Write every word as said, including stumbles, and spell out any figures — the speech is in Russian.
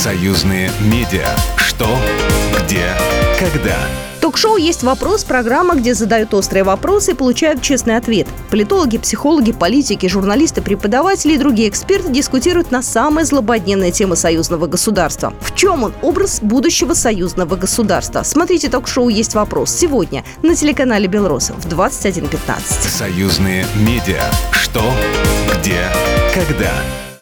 Союзные медиа. Что, где, когда. Ток-шоу «Есть вопрос» – программа, где задают острые вопросы и получают честный ответ. Политологи, психологи, политики, журналисты, преподаватели и другие эксперты дискутируют на самые злободневные темы союзного государства. В чем он, образ будущего союзного государства? Смотрите ток-шоу «Есть вопрос» сегодня на телеканале «Белрос» в двадцать один пятнадцать. Союзные медиа. Что, где, когда.